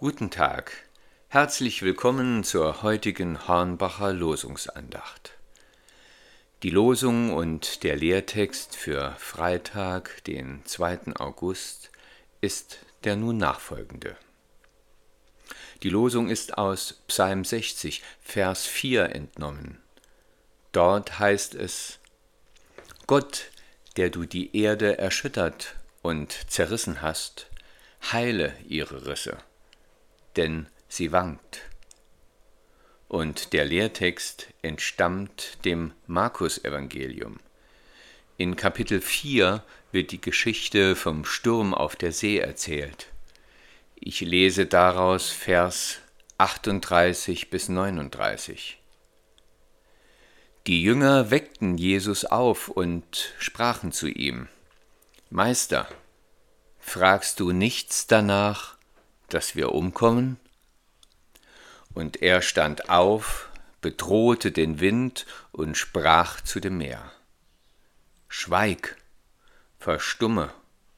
Guten Tag, herzlich willkommen zur heutigen Hornbacher Losungsandacht. Die Losung und der Lehrtext für Freitag, den 2. August, ist der nun nachfolgende. Die Losung ist aus Psalm 60, Vers 4 entnommen. Dort heißt es: Gott, der du die Erde erschüttert und zerrissen hast, heile ihre Risse, denn sie wankt. Und der Lehrtext entstammt dem Markus-Evangelium. In Kapitel 4 wird die Geschichte vom Sturm auf der See erzählt. Ich lese daraus Vers 38 bis 39. Die Jünger weckten Jesus auf und sprachen zu ihm: Meister, fragst du nichts danach, dass wir umkommen? Und er stand auf, bedrohte den Wind und sprach zu dem Meer: Schweig, verstumme.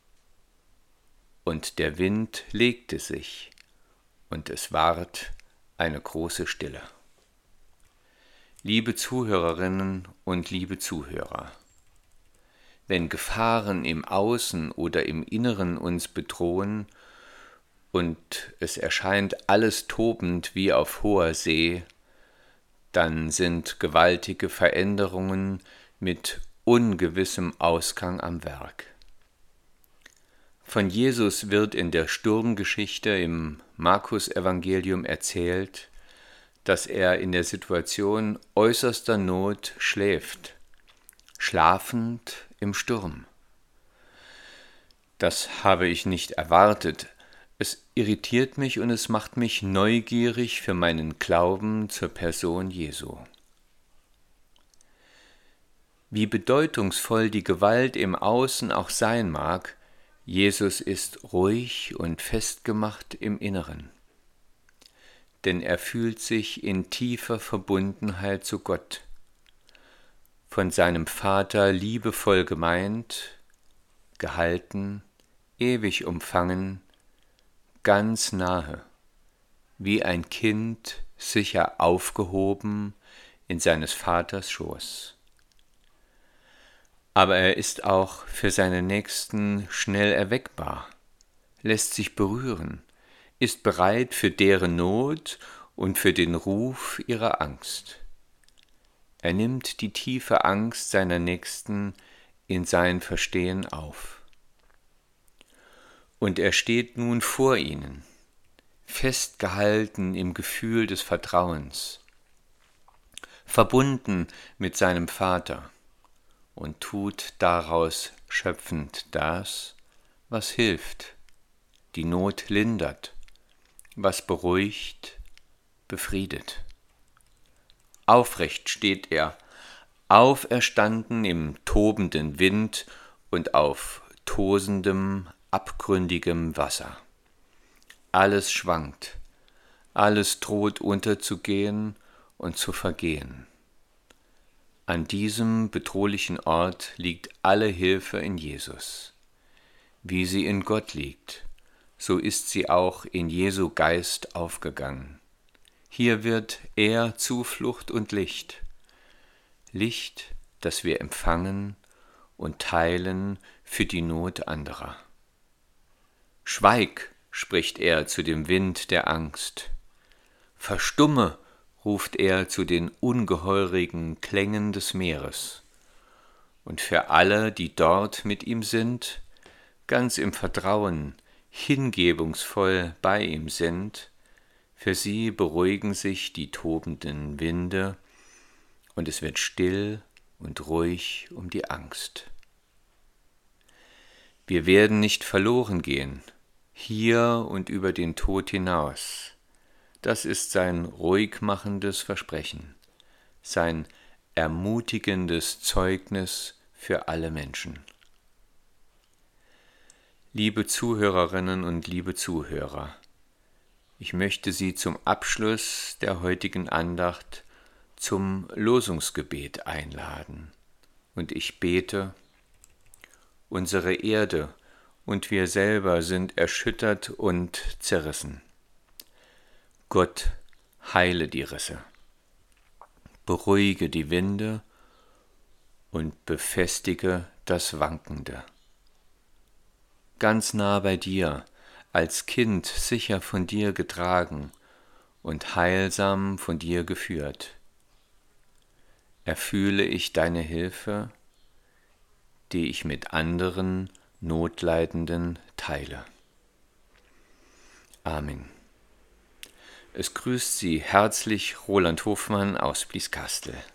Und der Wind legte sich, und es ward eine große Stille. Liebe Zuhörerinnen und liebe Zuhörer, wenn Gefahren im Außen oder im Inneren uns bedrohen und es erscheint alles tobend wie auf hoher See, dann sind gewaltige Veränderungen mit ungewissem Ausgang am Werk. Von Jesus wird in der Sturmgeschichte im Markus-Evangelium erzählt, dass er in der Situation äußerster Not schläft, schlafend im Sturm. Das habe ich nicht erwartet. Es irritiert mich und es macht mich neugierig für meinen Glauben zur Person Jesu. Wie bedeutungsvoll die Gewalt im Außen auch sein mag, Jesus ist ruhig und festgemacht im Inneren. Denn er fühlt sich in tiefer Verbundenheit zu Gott, von seinem Vater liebevoll gemeint, gehalten, ewig umfangen, ganz nahe, wie ein Kind sicher aufgehoben in seines Vaters Schoß. Aber er ist auch für seine Nächsten schnell erweckbar, lässt sich berühren, ist bereit für deren Not und für den Ruf ihrer Angst. Er nimmt die tiefe Angst seiner Nächsten in sein Verstehen auf. Und er steht nun vor ihnen, festgehalten im Gefühl des Vertrauens, verbunden mit seinem Vater und tut daraus schöpfend das, was hilft, die Not lindert, was beruhigt, befriedet. Aufrecht steht er, auferstanden im tobenden Wind und auf tosendem, abgründigem Wasser. Alles schwankt, alles droht unterzugehen und zu vergehen. An diesem bedrohlichen Ort liegt alle Hilfe in Jesus. Wie sie in Gott liegt, so ist sie auch in Jesu Geist aufgegangen. Hier wird er Zuflucht und Licht, Licht, das wir empfangen und teilen für die Not anderer. Schweig, spricht er zu dem Wind der Angst. Verstumme, ruft er zu den ungeheurigen Klängen des Meeres. Und für alle, die dort mit ihm sind, ganz im Vertrauen, hingebungsvoll bei ihm sind, für sie beruhigen sich die tobenden Winde und es wird still und ruhig um die Angst. Wir werden nicht verloren gehen, hier und über den Tod hinaus. Das ist sein ruhig machendes Versprechen, sein ermutigendes Zeugnis für alle Menschen. Liebe Zuhörerinnen und liebe Zuhörer, ich möchte Sie zum Abschluss der heutigen Andacht zum Losungsgebet einladen. Und ich bete: Unsere Erde und wir selber sind erschüttert und zerrissen. Gott, heile die Risse, beruhige die Winde und befestige das Wankende. Ganz nah bei dir, als Kind sicher von dir getragen und heilsam von dir geführt, erfühle ich deine Hilfe, die ich mit anderen Notleidenden teile. Amen. Es grüßt Sie herzlich Roland Hofmann aus Blieskastel.